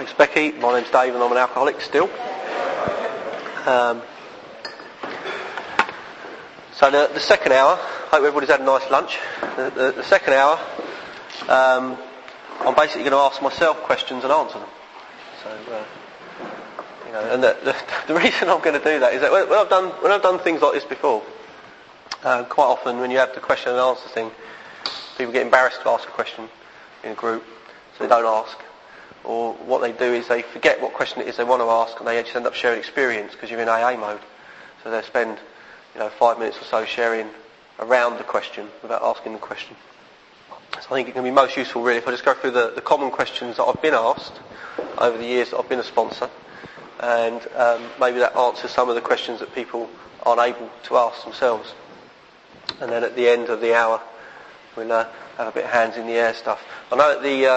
Thanks, Becky. My name's Dave and I'm an alcoholic still. So the second hour, hope everybody's had a nice lunch. The second hour, I'm basically going to ask myself questions and answer them. So, and the reason I'm going to do that is that when I've done things like this before, quite often when you have the question and answer thing, people get embarrassed to ask a question in a group, so they don't ask. Or what they do is they forget what question it is they want to ask, and they just end up sharing experience because you're in AA mode. So they spend 5 minutes or so sharing around the question without asking the question. So I think it can be most useful really if I just go through the common questions that I've been asked over the years that I've been a sponsor, and maybe that answers some of the questions that people aren't able to ask themselves. And then at the end of the hour we'll have a bit of hands in the air stuff. I know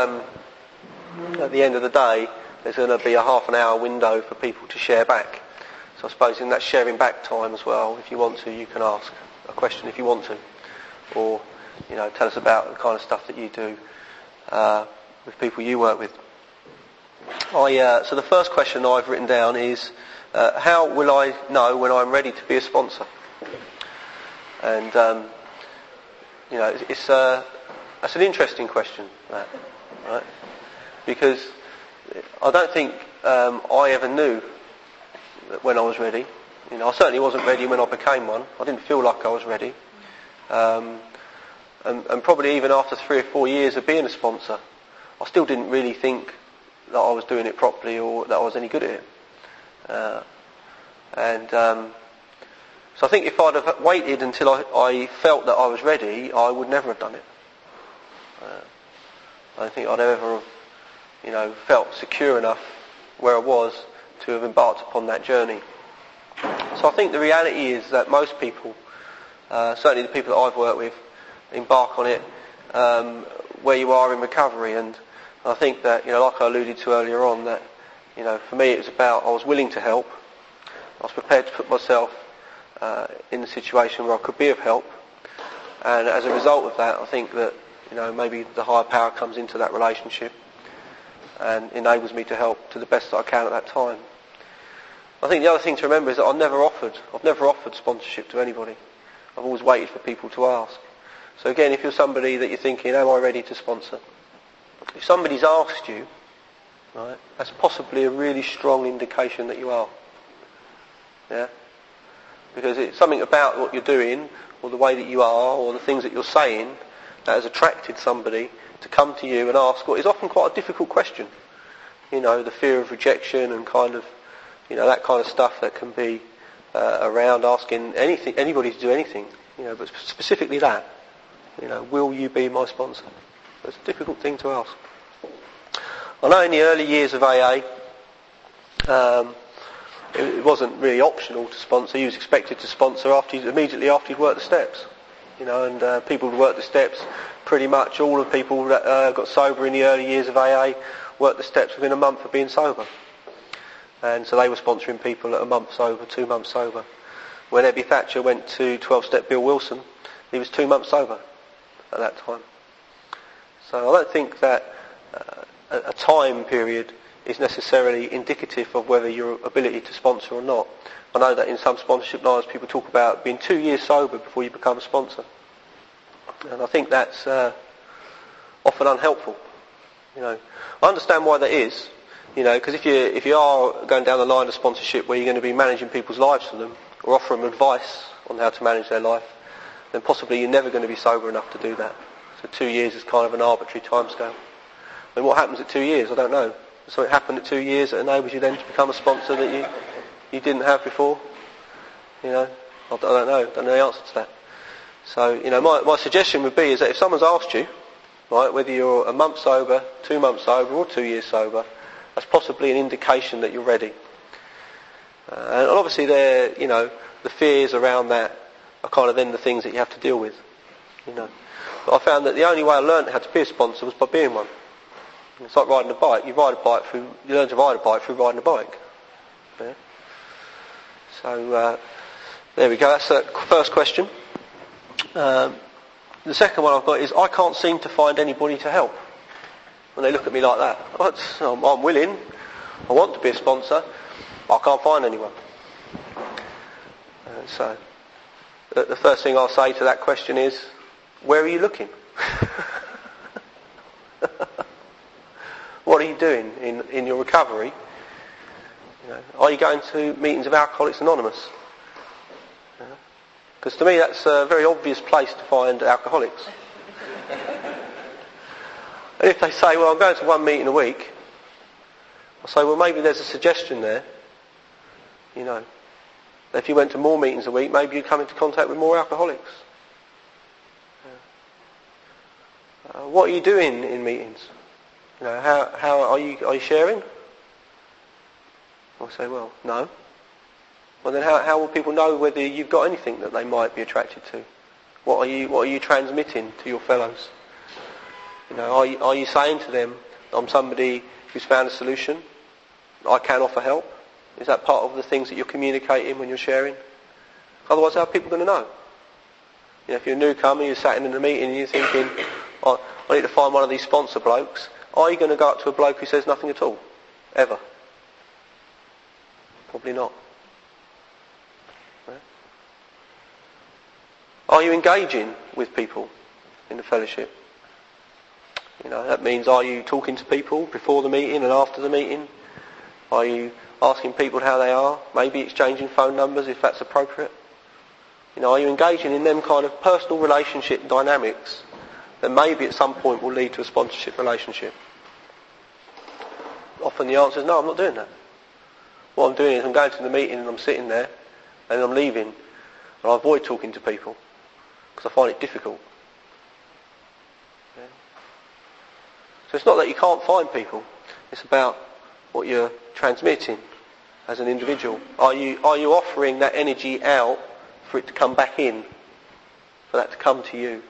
at the end of the day there's going to be a half an hour window for people to share back. So I suppose in that sharing back time as well, if you want to, you can ask a question if you want to, or tell us about the kind of stuff that you do with people you work with. So the first question I've written down is, how will I know when I'm ready to be a sponsor? And that's an interesting question, that, right? Because I don't think I ever knew when I was ready. I certainly wasn't ready when I became one. I didn't feel like I was ready. And probably even after 3 or 4 years of being a sponsor, I still didn't really think that I was doing it properly or that I was any good at it. So I think if I'd have waited until I felt that I was ready, I would never have done it. I don't think I'd ever have, felt secure enough where I was to have embarked upon that journey. So I think the reality is that most people, certainly the people that I've worked with, embark on it where you are in recovery. And I think that, like I alluded to earlier on, that, for me it was about I was willing to help. I was prepared to put myself in a situation where I could be of help. And as a result of that, I think that, maybe the higher power comes into that relationship and enables me to help to the best that I can at that time. I think the other thing to remember is that I've never offered sponsorship to anybody. I've always waited for people to ask. So again, if you're somebody that you're thinking, am I ready to sponsor? If somebody's asked you, right, that's possibly a really strong indication that you are. Yeah? Because it's something about what you're doing, or the way that you are, or the things that you're saying, that has attracted somebody to come to you and ask what is often quite a difficult question. The fear of rejection and kind of, that kind of stuff that can be around asking anybody to do anything. But specifically that. Will you be my sponsor? It's a difficult thing to ask. I know in the early years of AA, it wasn't really optional to sponsor. You was expected to sponsor immediately after you'd worked the steps. And people who worked the steps, pretty much all of the people that got sober in the early years of AA worked the steps within a month of being sober. And so they were sponsoring people at a month sober, 2 months sober. When Ebby Thatcher went to 12-step Bill Wilson, he was 2 months sober at that time. So I don't think that a time period is necessarily indicative of whether your ability to sponsor or not. I know that in some sponsorship lines people talk about being 2 years sober before you become a sponsor. And I think that's often unhelpful. I understand why that is. Because if you are going down the line of sponsorship where you're going to be managing people's lives for them, or offer them advice on how to manage their life, then possibly you're never going to be sober enough to do that. So 2 years is kind of an arbitrary timescale. And what happens at 2 years? I don't know. Something happened at 2 years that enables you then to become a sponsor that you didn't have before. I don't know. I don't know the answer to that. So, my suggestion would be is that if someone's asked you, right, whether you're a month sober, 2 months sober, or 2 years sober, that's possibly an indication that you're ready. And obviously the fears around that are kind of then the things that you have to deal with. But I found that the only way I learned how to be a sponsor was by being one. It's like riding a bike. You learn to ride a bike through riding a bike. Yeah? So there we go. That's the first question. The second one I've got is I can't seem to find anybody to help. When they look at me like that, I'm willing, I want to be a sponsor, I can't find anyone. So the first thing I'll say to that question is, where are you looking? What are you doing in your recovery? Are you going to meetings of Alcoholics Anonymous? Because to me that's a very obvious place to find alcoholics. And if they say, well, I'm going to one meeting a week, I'll say, well, maybe there's a suggestion there. If you went to more meetings a week, maybe you'd come into contact with more alcoholics. What are you doing in meetings? How are you sharing? I'll say, well, no. Well, then how will people know whether you've got anything that they might be attracted to? What are you transmitting to your fellows? Are you saying to them, I'm somebody who's found a solution, I can offer help? Is that part of the things that you're communicating when you're sharing? Otherwise, how are people going to know? If you're a newcomer, you're sat in a meeting and you're thinking, I need to find one of these sponsor blokes. Are you going to go up to a bloke who says nothing at all? Ever? Probably not. Are you engaging with people in the fellowship? That means, are you talking to people before the meeting and after the meeting? Are you asking people how they are? Maybe exchanging phone numbers if that's appropriate. Are you engaging in them kind of personal relationship dynamics that maybe at some point will lead to a sponsorship relationship? Often the answer is no, I'm not doing that. What I'm doing is I'm going to the meeting and I'm sitting there and I'm leaving, and I avoid talking to people because I find it difficult. So it's not that you can't find people, it's about what you're transmitting as an individual. Are you offering that energy out for it to come back in, for that to come to you?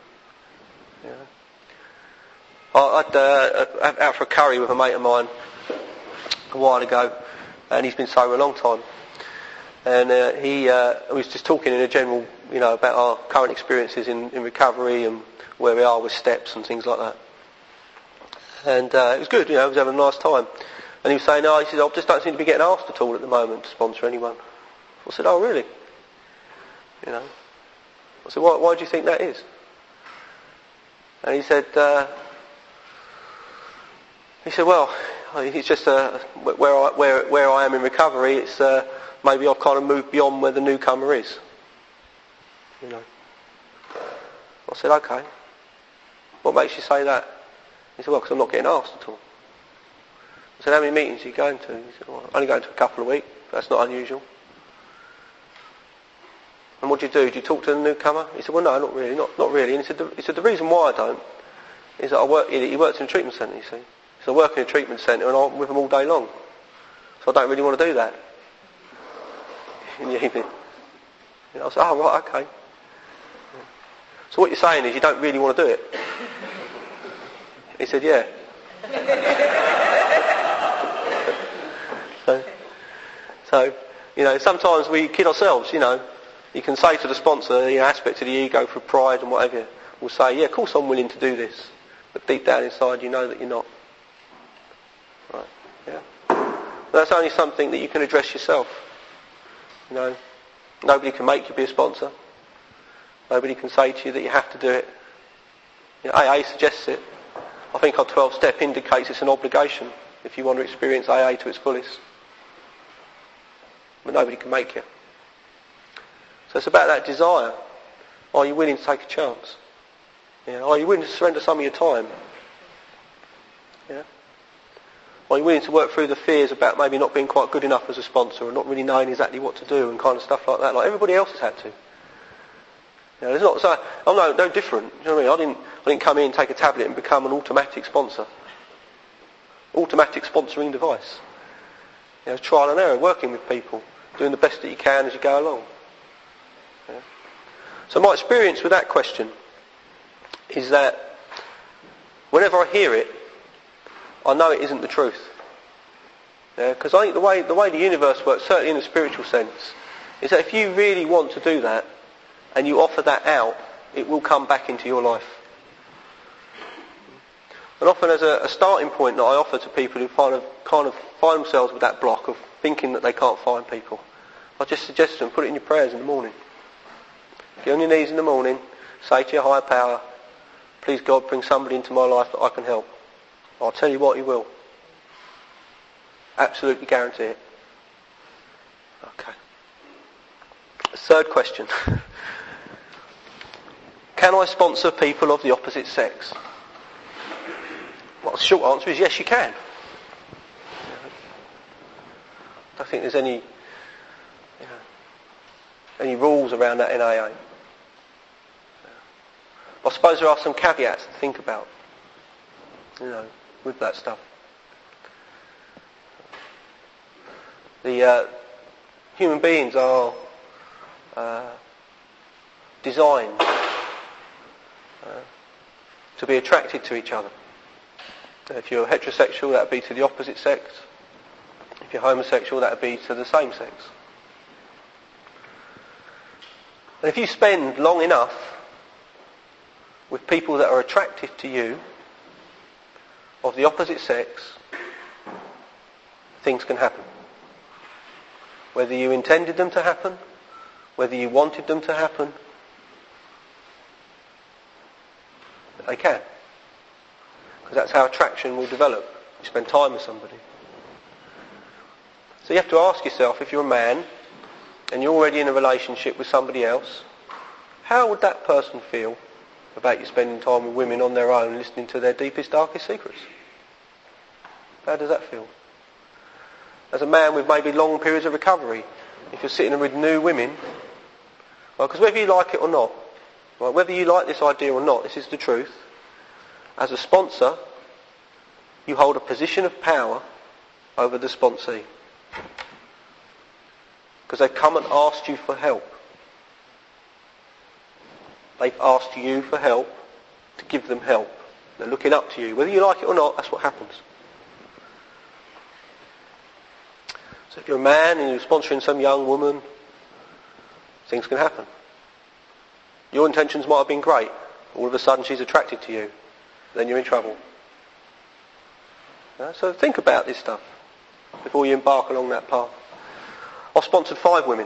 I'd out for a curry with a mate of mine a while ago, and he's been sober a long time. And he was just talking in a general, about our current experiences in recovery and where we are with steps and things like that. And it was good, he was having a nice time. And he was saying, he said, I just don't seem to be getting asked at all at the moment to sponsor anyone. I said, oh really? I said, why do you think that is? And he said, well, it's just where I am in recovery, it's maybe I've kind of moved beyond where the newcomer is. I said, okay. What makes you say that? He said, well, because I'm not getting asked at all. I said, how many meetings are you going to? He said, well, I'm only going to a couple a week. That's not unusual. And what do? Do you talk to the newcomer? He said, well, no, not really, not really. And he said, the reason why I don't is that he works in a treatment centre, you see. So I work in a treatment centre and I'm with them all day long. So I don't really want to do that in the evening. I said, oh, right, okay. So what you're saying is you don't really want to do it? He said, yeah. So, sometimes we kid ourselves, You can say to the sponsor, aspect of the ego for pride and whatever, will say, yeah, of course I'm willing to do this. But deep down inside you know that you're not. Right, yeah. But that's only something that you can address yourself. Nobody can make you be a sponsor. Nobody can say to you that you have to do it. AA suggests it. I think our 12-step indicates it's an obligation if you want to experience AA to its fullest. But nobody can make you. So it's about that desire. Are you willing to take a chance? Are you willing to surrender some of your time? Are you willing to work through the fears about maybe not being quite good enough as a sponsor and not really knowing exactly what to do and kind of stuff like that, like everybody else has had to? It's not so. I'm no different. You know what I mean? I didn't come in, take a tablet, and become an automatic sponsor. Automatic sponsoring device. It's trial and error, working with people, doing the best that you can as you go along. So my experience with that question is that whenever I hear it, I know it isn't the truth. Because I think the way the universe works, certainly in a spiritual sense, is that if you really want to do that, and you offer that out, it will come back into your life. And often as a starting point that I offer to people who kind of find themselves with that block of thinking that they can't find people, I just suggest to them, put it in your prayers in the morning. Get on your knees in the morning, say to your higher power, please God, bring somebody into my life that I can help. I'll tell you what, he will. Absolutely guarantee it. Okay. Third question. Can I sponsor people of the opposite sex? Well, the short answer is yes, you can. I don't think there's any rules around that in AA. I suppose there are some caveats to think about, with that stuff. The human beings are designed to be attracted to each other. If you're heterosexual, that would be to the opposite sex. If you're homosexual, that would be to the same sex. And if you spend long enough with people that are attractive to you, of the opposite sex, things can happen. Whether you intended them to happen, whether you wanted them to happen, they can. Because that's how attraction will develop. You spend time with somebody. So you have to ask yourself, if you're a man and you're already in a relationship with somebody else, how would that person feel about you spending time with women on their own, listening to their deepest, darkest secrets? How does that feel? As a man with maybe long periods of recovery, if you're sitting with new women, because whether you like it or not, whether you like this idea or not, this is the truth. As a sponsor, you hold a position of power over the sponsee. Because they've come and asked you for help. They've asked you for help to give them help. They're looking up to you. Whether you like it or not, that's what happens. So if you're a man and you're sponsoring some young woman, things can happen. Your intentions might have been great. All of a sudden she's attracted to you. Then you're in trouble. So think about this stuff before you embark along that path. I've sponsored 5 women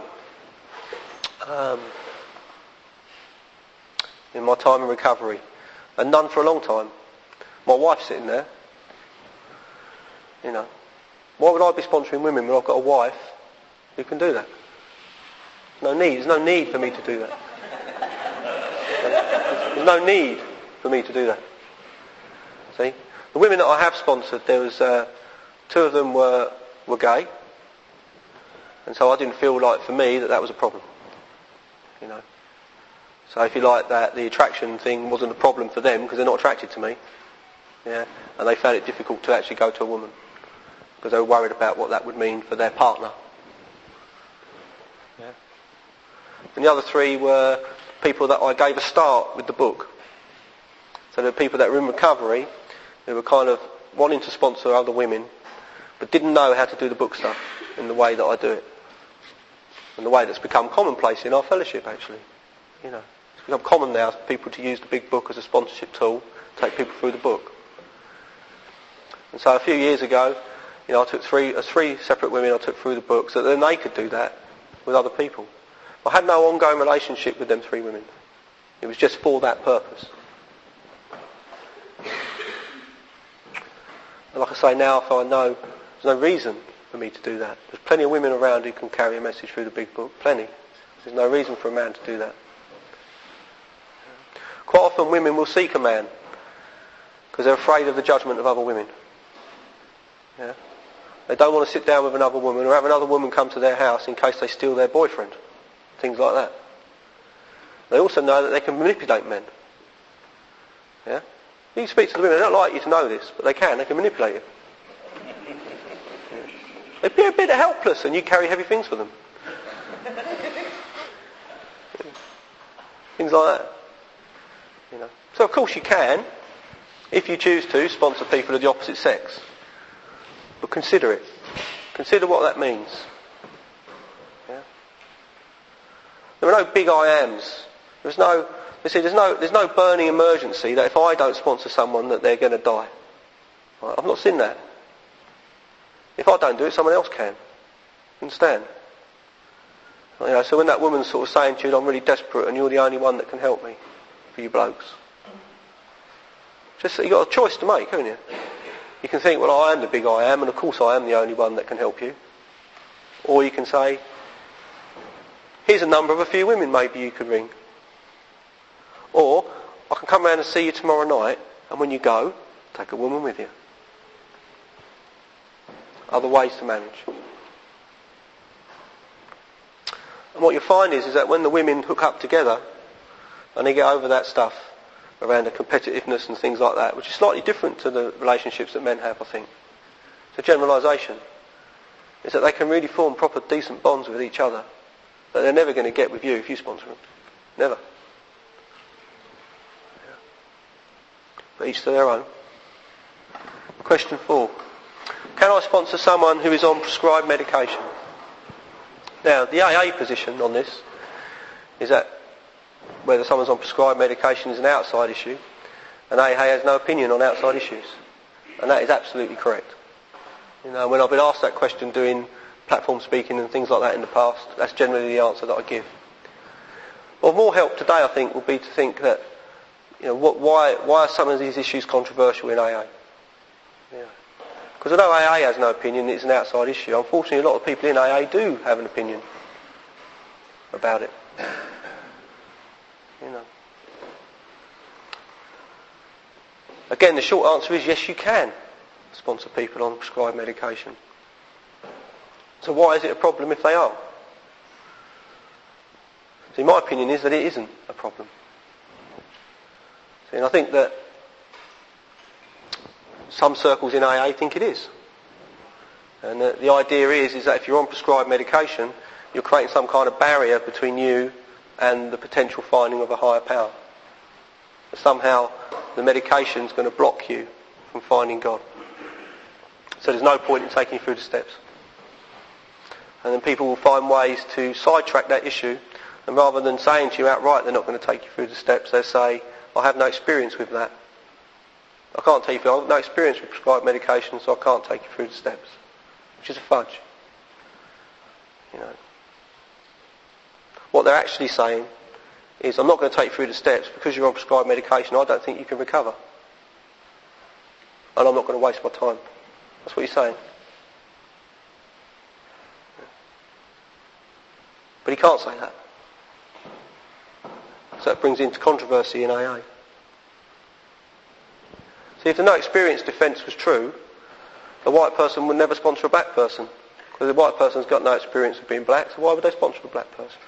in my time in recovery, and none for a long time. My wife's sitting there. Why would I be sponsoring women when I've got a wife who can do that? There's no need for me to do that. There's no need for me to do that. See? The women that I have sponsored, there was 2 of them were gay, and so I didn't feel like for me that was a problem. So if you like that, the attraction thing wasn't a problem for them because they're not attracted to me. And they found it difficult to actually go to a woman because they were worried about what that would mean for their partner. And the other 3 were people that I gave a start with the book. So there were people that were in recovery who were kind of wanting to sponsor other women but didn't know how to do the book stuff in the way that I do it. And the way that's become commonplace in our fellowship, actually. It's become common now for people to use the big book as a sponsorship tool, take people through the book. And so a few years ago, I took 3 separate women I took through the book so that then they could do that with other people. I had no ongoing relationship with them 3 women. It was just for that purpose. And like I say, now I find there's no reason for me to do that. There's plenty of women around who can carry a message through the big book. Plenty. There's no reason for a man to do that. Quite often women will seek a man because they're afraid of the judgment of other women. They don't want to sit down with another woman or have another woman come to their house in case they steal their boyfriend. Things like that. They also know that they can manipulate men. You can speak to the women. They don't like you to know this, but they can. They can manipulate you. They appear a bit helpless and you carry heavy things for them. Things like that. So of course you can, if you choose to, sponsor people of the opposite sex. But consider it. Consider what that means. There are no big I ams. There's no burning emergency that if I don't sponsor someone that they're going to die. Right? I've not seen that. If I don't do it, someone else can. Understand? You know, so when that woman's sort of saying to you, I'm really desperate and you're the only one that can help me for you blokes. Just you've got a choice to make, haven't you? You can think, well, I am the big I am, and of course I am the only one that can help you. Or you can say, here's a number of a few women maybe you could ring. Or, I can come round and see you tomorrow night, and when you go, take a woman with you. Other ways to manage. And what you'll find is that when the women hook up together, and they get over that stuff, around the competitiveness and things like that, which is slightly different to the relationships that men have, I think. It's a generalisation. Is that they can really form proper, decent bonds with each other that they're never going to get with you if you sponsor them. Never. But each to their own. Question 4. Can I sponsor someone who is on prescribed medication? Now, the AA position on this is that whether someone's on prescribed medication is an outside issue, and AA has no opinion on outside issues. And that is absolutely correct. You know, when I've been asked that question doing platform speaking and things like that in the past, that's generally the answer that I give. Well, more help today, I think, would be to think that, you know, why are some of these issues controversial in AA? Because although AA has no opinion, it's an outside issue. Unfortunately, a lot of people in AA do have an opinion about it. You know. Again, the short answer is yes, you can sponsor people on prescribed medication. So why is it a problem if they are? See, my opinion is that it isn't a problem. See, and I think that some circles in AA think it is. And the idea is that if you're on prescribed medication, you're creating some kind of barrier between you and the potential finding of a higher power. That somehow the medication's going to block you from finding God. So there's no point in taking you through the steps. And then people will find ways to sidetrack that issue, and rather than saying to you outright they're not going to take you through the steps, they say, I have no experience with that. I can't take you through, I have no experience with prescribed medication, so I can't take you through the steps. Which is a fudge. You know. What they're actually saying is, I'm not going to take you through the steps because you're on prescribed medication, I don't think you can recover. And I'm not going to waste my time. That's what he's saying. But he can't say that. So that brings into controversy in AA. See, if the no experience defence was true, the white person would never sponsor a black person. Because the white person's got no experience of being black, so why would they sponsor a black person?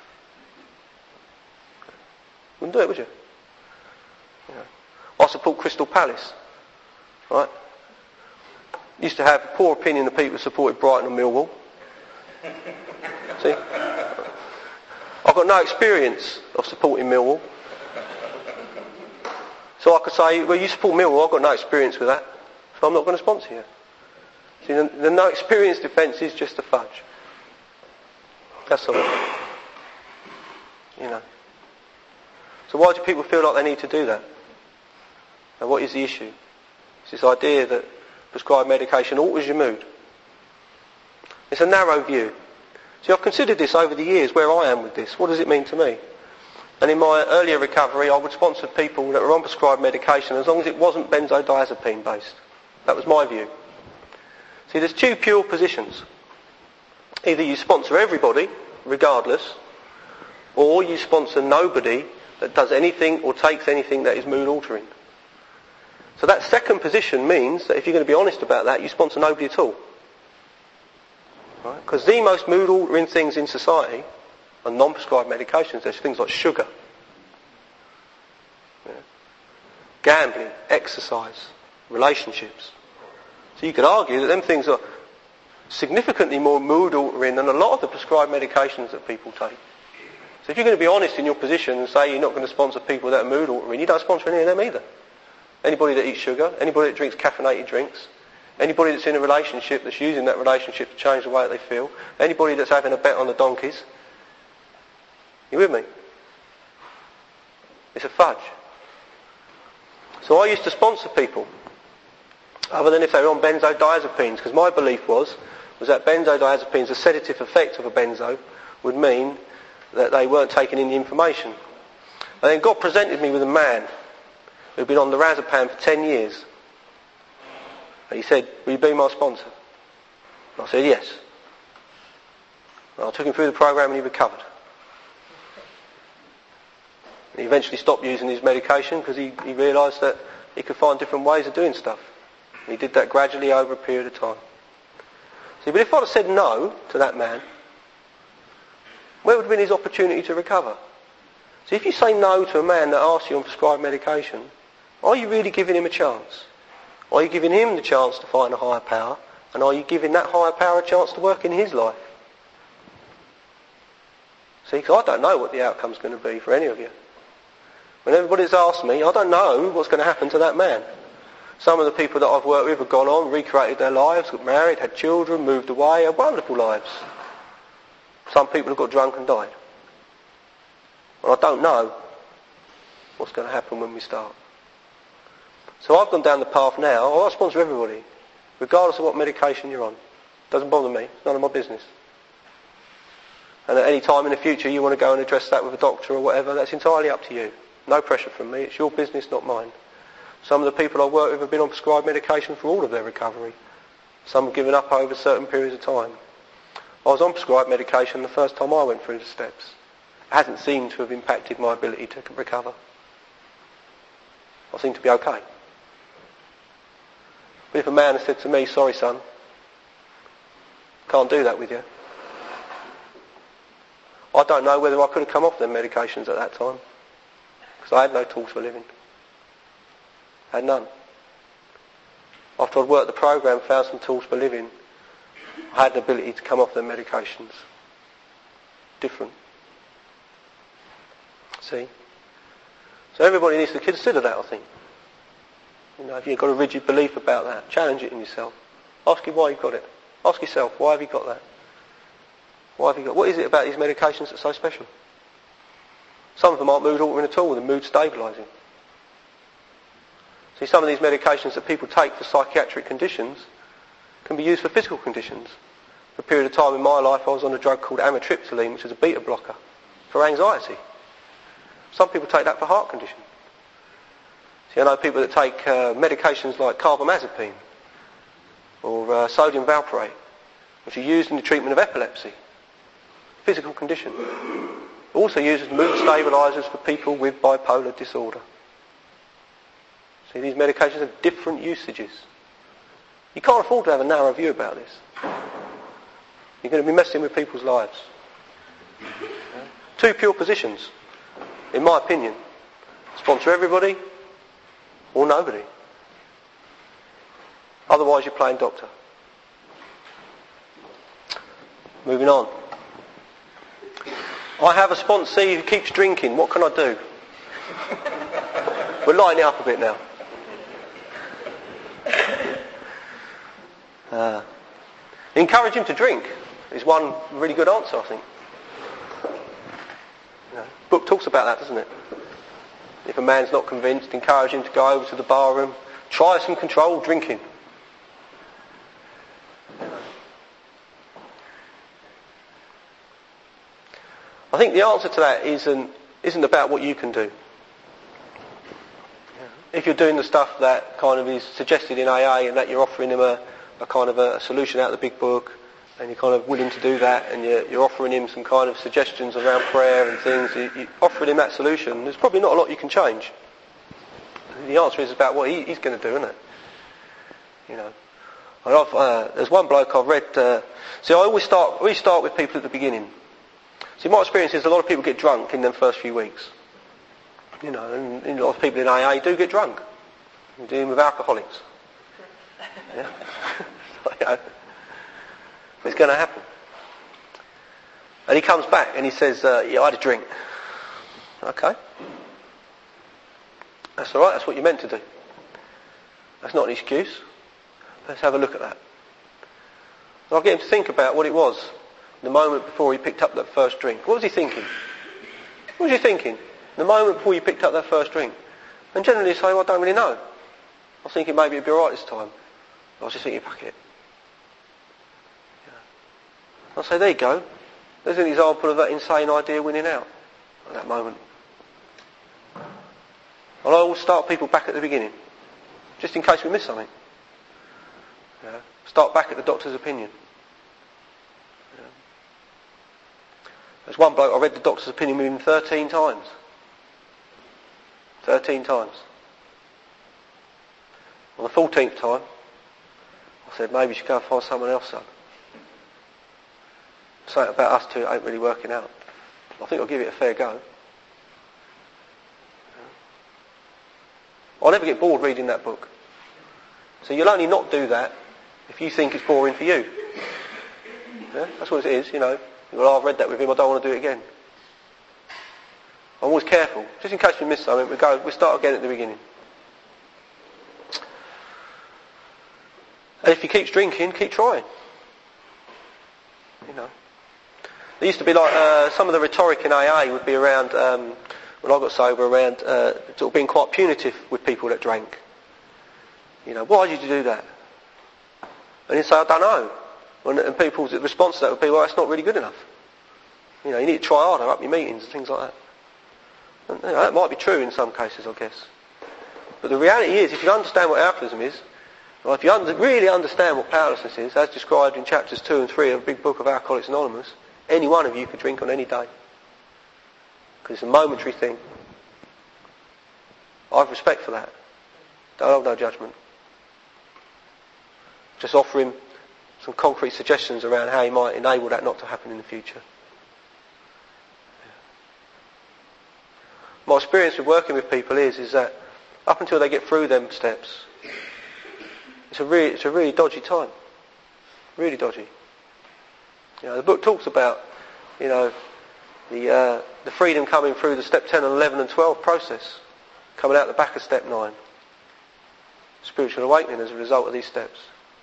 Wouldn't do it, would you? You know. I support Crystal Palace. Right? Used to have a poor opinion of people who supported Brighton and Millwall. See? I've got no experience of supporting Millwall. So I could say, well, you support Millwall, I've got no experience with that, so I'm not going to sponsor you. See, the no experience defence is just a fudge. That's all. You know. So why do people feel like they need to do that? And what is the issue? It's this idea that prescribed medication alters your mood. It's a narrow view. See, I've considered this over the years, where I am with this. What does it mean to me? And in my earlier recovery, I would sponsor people that were on prescribed medication as long as it wasn't benzodiazepine based. That was my view. See, there's two pure positions. Either you sponsor everybody, regardless, or you sponsor nobody that does anything or takes anything that is mood altering. So that second position means that if you're going to be honest about that, you sponsor nobody at all. Right? Because the most mood altering things in society are non-prescribed medications. There's things like sugar, gambling, exercise, relationships. So you could argue that them things are significantly more mood altering than a lot of the prescribed medications that people take. So if you're going to be honest in your position and say you're not going to sponsor people that are mood altering, you don't sponsor any of them either. Anybody that eats sugar, anybody that drinks caffeinated drinks, anybody that's in a relationship that's using that relationship to change the way that they feel, anybody that's having a bet on the donkeys. You with me? It's a fudge. So I used to sponsor people other than if they were on benzodiazepines, because my belief was that benzodiazepines, the sedative effect of a benzo, would mean that they weren't taking in the information. And then God presented me with a man who'd been on the Razapam for 10 years. And he said, will you be my sponsor? And I said, yes. And I took him through the program and he recovered. And he eventually stopped using his medication because he realised that he could find different ways of doing stuff. And he did that gradually over a period of time. See, but if I'd have said no to that man, where would have been his opportunity to recover? So if you say no to a man that asks you on prescribed medication, are you really giving him a chance? Are you giving him the chance to find a higher power? And are you giving that higher power a chance to work in his life? See, because I don't know what the outcome's going to be for any of you. When everybody's asked me, I don't know what's going to happen to that man. Some of the people that I've worked with have gone on, recreated their lives, got married, had children, moved away, had wonderful lives. Some people have got drunk and died. And I don't know what's going to happen when we start. So I've gone down the path now. I sponsor everybody, regardless of what medication you're on. Doesn't bother me. It's none of my business. And at any time in the future you want to go and address that with a doctor or whatever, that's entirely up to you. No pressure from me. It's your business, not mine. Some of the people I work with have been on prescribed medication for all of their recovery. Some have given up over certain periods of time. I was on prescribed medication the first time I went through the steps. It hasn't seemed to have impacted my ability to recover. I seem to be okay. But if a man had said to me, sorry son, can't do that with you, I don't know whether I could have come off them medications at that time. Because I had no tools for living. I had none. After I'd worked the program, found some tools for living, I had the ability to come off them medications. Different. See? So everybody needs to consider that, I think. You know, if you've got a rigid belief about that, challenge it in yourself. Ask you why you've got it. Ask yourself, why have you got that? What is it about these medications that's so special? Some of them aren't mood altering at all, they're mood stabilising. See, some of these medications that people take for psychiatric conditions can be used for physical conditions. For a period of time in my life I was on a drug called amitriptyline, which is a beta blocker for anxiety. Some people take that for heart conditions. See, I know people that take medications like carbamazepine or sodium valproate, which are used in the treatment of epilepsy. Physical condition. Also used as mood stabilisers for people with bipolar disorder. See, these medications have different usages. You can't afford to have a narrow view about this. You're going to be messing with people's lives. Two pure positions, in my opinion. Sponsor everybody or nobody. Otherwise you're playing doctor. Moving on. I have a sponsee who keeps drinking. What can I do? We're lighting it up a bit now. Encourage him to drink is one really good answer, I think. Book talks about that, doesn't it? If a man's not convinced, encourage him to go over to the bar room, try some controlled drinking. I think the answer to that isn't about what you can do. If you're doing the stuff that kind of is suggested in AA and that you're offering him a kind of a solution out of the big book and you're kind of willing to do that and you're offering him some kind of suggestions around prayer and things, you're offering him that solution, there's probably not a lot you can change. The answer is about what he's going to do, isn't it? You know. And there's one bloke I've read, see I always start with people at the beginning. See, my experience is a lot of people get drunk in them first few weeks. You know, and a lot of people in AA do get drunk. You're dealing with alcoholics. Yeah. It's going to happen. And he comes back and he says, yeah, I had a drink. Okay. That's alright, that's what you're meant to do. That's not an excuse. Let's have a look at that. And I'll get him to think about what it was the moment before he picked up that first drink. What was he thinking? What was he thinking? The moment before you picked up that first drink. And generally you say, well, I don't really know. I was thinking maybe it'd be alright this time. I was just thinking, fuck it. I say, there you go. There's an example of that insane idea winning out at that moment. And I always start people back at the beginning, just in case we miss something. Start back at the doctor's opinion. There's one bloke, I read the doctor's opinion with him 13 times. 13 times. On the 14th time, I said, maybe you should go and find someone else, son. Something about us two ain't really working out. I think I'll give it a fair go. I'll never get bored reading that book. So you'll only not do that if you think it's boring for you. Yeah? That's what it is, you know. Well, I've read that with him, I don't want to do it again. I'm always careful. Just in case we miss something, we start again at the beginning. And if he keeps drinking, keep trying. You know. There used to be like, some of the rhetoric in AA would be around, when I got sober, around sort of being quite punitive with people that drank. You know, why did you do that? And he'd say, I don't know. And people's response to that would be, well, that's not really good enough. You know, you need to try harder up your meetings and things like that. And, you know, that might be true in some cases, I guess. But the reality is, if you understand what alcoholism is, or if you really understand what powerlessness is, as described in chapters 2 and 3 of the big book of Alcoholics Anonymous, any one of you could drink on any day. Because it's a momentary thing. I have respect for that. Don't hold no judgment. Just offer him some concrete suggestions around how he might enable that not to happen in the future. My experience with working with people is that up until they get through them steps, it's a really dodgy time. Really dodgy. You know, the book talks about, you know, the freedom coming through the step 10 and 11 and 12 process, coming out the back of step 9. Spiritual awakening as a result of these steps.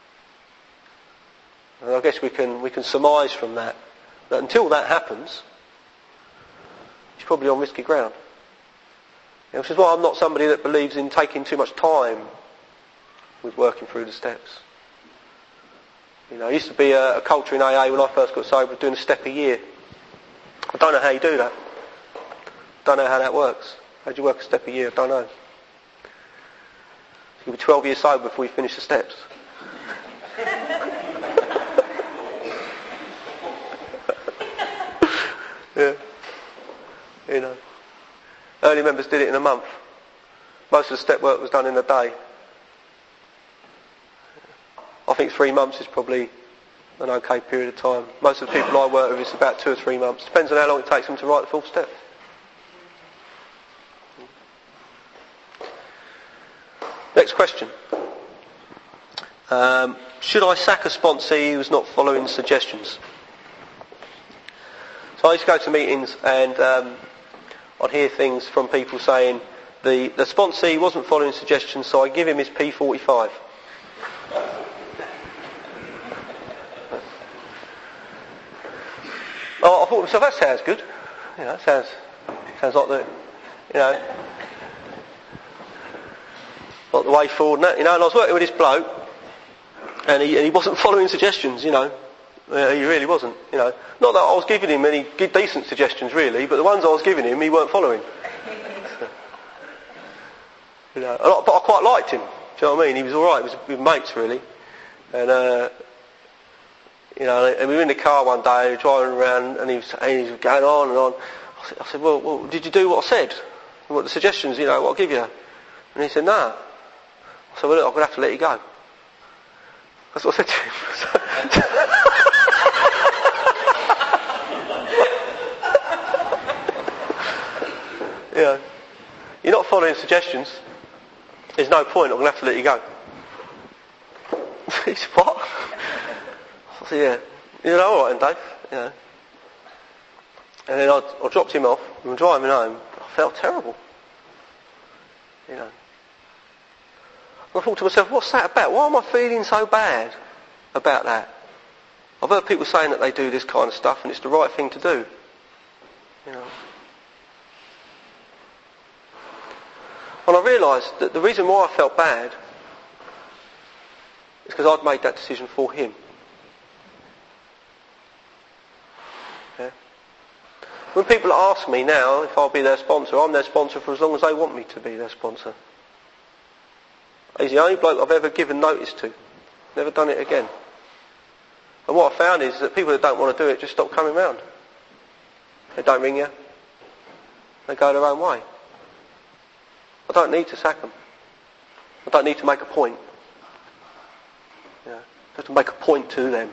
And I guess we can surmise from that until that happens, he's probably on risky ground. You know, which is why I'm not somebody that believes in taking too much time with working through the steps. You know, it used to be a culture in AA when I first got sober of doing a step a year. I don't know how you do that. Don't know how that works. How do you work a step a year? I don't know. You'll be 12 years sober before you finish the steps. Yeah. You know. Early members did it in a month. Most of the step work was done in a day. I think 3 months is probably an okay period of time. Most of the people I work with, it's about 2 or 3 months. Depends on how long it takes them to write the full step. Next question. Should I sack a sponsee who's not following suggestions? So I used to go to meetings and I'd hear things from people saying the sponsee wasn't following suggestions, so I give him his P45. Oh, I thought to myself, that sounds good. You know, sounds like the, you know, like the way forward. And that, you know, and I was working with this bloke, and he wasn't following suggestions. You know, he really wasn't. You know, not that I was giving him any decent suggestions really, but the ones I was giving him, he weren't following. You know, but I quite liked him. Do you know what I mean? He was all right. He was with mates really, and. You know, and we were in the car one day, driving around, and he was going on and on. I said, well, did you do what I said? What the suggestions, you know, what I'll give you? And he said, no. I said, well, look, I'm going to have to let you go. That's what I said to him. You know, you're not following suggestions. There's no point, I'm going to have to let you go. He said, what? I said, yeah. He said, all right then, Dave. You know. And then I dropped him off. We were driving home. I felt terrible. You know. I thought to myself, what's that about? Why am I feeling so bad about that? I've heard people saying that they do this kind of stuff and it's the right thing to do. You know. And I realised that the reason why I felt bad It's because I'd made that decision for him. Yeah? When people ask me now if I'll be their sponsor, I'm their sponsor for as long as they want me to be their sponsor. He's the only bloke I've ever given notice to. Never done it again. And what I found is that people that don't want to do it just stop coming round. They don't ring you. They go their own way. I don't need to sack them. I don't need to make a point. Yeah. I have to make a point to them.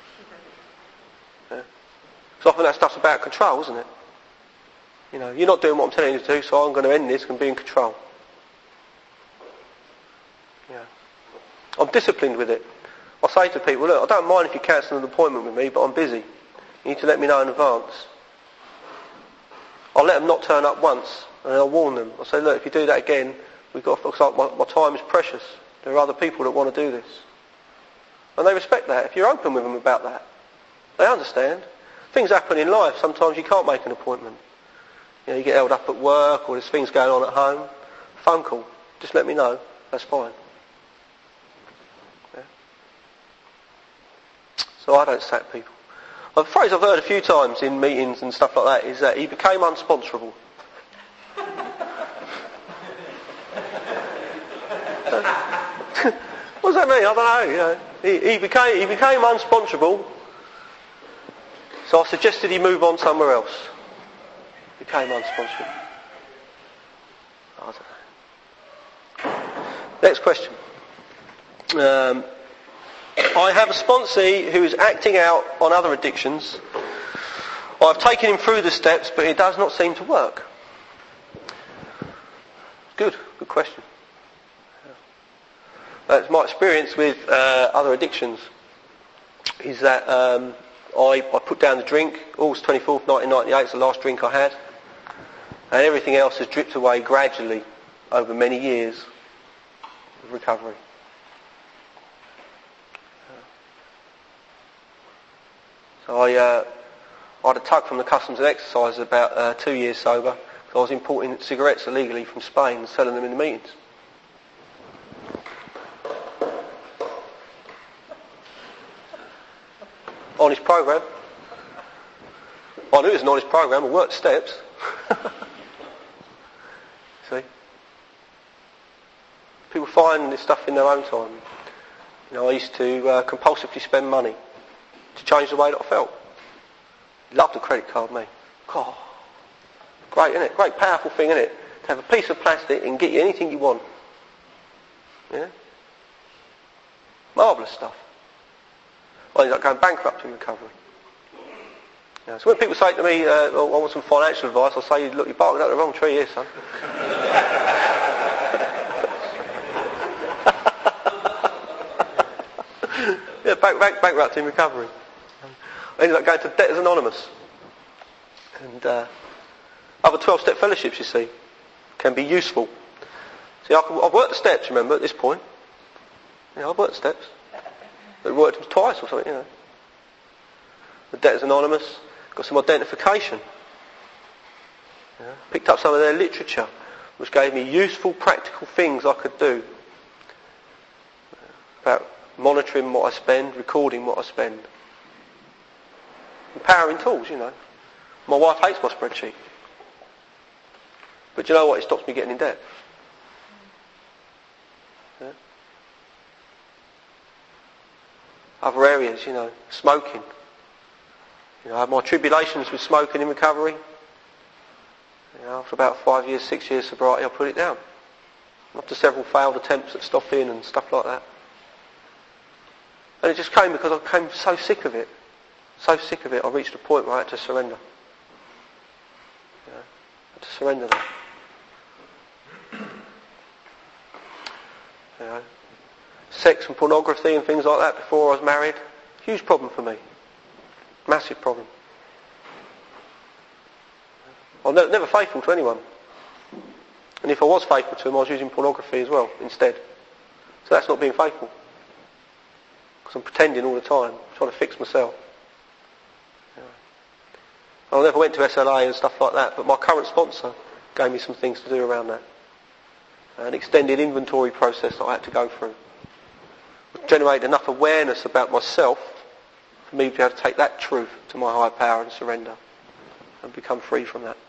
Yeah. Because often that stuff's about control, isn't it? You know, you're not doing what I'm telling you to do, so I'm going to end this and be in control. Yeah. I'm disciplined with it. I say to people, look, I don't mind if you cancel an appointment with me, but I'm busy. You need to let me know in advance. I'll let them not turn up once, and I'll warn them. I'll say, look, if you do that again, we've got to, my time is precious. There are other people that want to do this. And they respect that. If you're open with them about that, they understand. Things happen in life. Sometimes you can't make an appointment. You know, you get held up at work, or there's things going on at home. Phone call. Just let me know. That's fine. Yeah. So I don't sack people. A phrase I've heard a few times in meetings and stuff like that is that he became unsponsorable. What does that mean? I don't know. You know, he became unsponsorable. So I suggested he move on somewhere else. Became unsponsorable. I don't know. Next question. I have a sponsee who is acting out on other addictions. I've taken him through the steps, but it does not seem to work. Good question. That's my experience with other addictions. Is that I put down the drink. August 24th, 1998 is the last drink I had, and everything else has dripped away gradually over many years of recovery. So I had a tug from the Customs and Excise about 2 years sober, because I was importing cigarettes illegally from Spain and selling them in the meetings. Honest program. I knew it was an honest program. I worked steps. See? People find this stuff in their own time. You know, I used to compulsively spend money to change the way that I felt. Loved a credit card, me. God, great, isn't it? Great, powerful thing, isn't it? To have a piece of plastic and get you anything you want. Yeah? Marvellous stuff. I ended up going bankrupt in recovery. Yeah, so when people say to me, I want some financial advice, I say, look, you're barking up the wrong tree here, son. Yeah, bankrupt in recovery. I ended up going to Debtors Anonymous. And other 12-step fellowships, you see, can be useful. See, I've worked the steps, remember, at this point. Yeah, I've worked the steps. I worked them twice or something, you know. The Debtors Anonymous, got some identification. Yeah. Picked up some of their literature, which gave me useful, practical things I could do about monitoring what I spend, recording what I spend. Empowering tools, you know. My wife hates my spreadsheet. But you know what? It stops me getting in debt. Yeah. Other areas, you know, smoking. You know, I had my tribulations with smoking in recovery. You know, after about 5 years, 6 years sobriety, I put it down. After several failed attempts at stopping and stuff like that. And it just came because I became so sick of it. So sick of it, I reached a point where I had to surrender. You know, I had to surrender that. You know, sex and pornography and things like that before I was married, huge problem for me. Massive problem. I'm never faithful to anyone. And if I was faithful to them, I was using pornography as well, instead. So that's not being faithful. Because I'm pretending all the time, trying to fix myself. I never went to SLA and stuff like that, but my current sponsor gave me some things to do around that. An extended inventory process that I had to go through. It generate enough awareness about myself for me to be able to take that truth to my higher power and surrender and become free from that.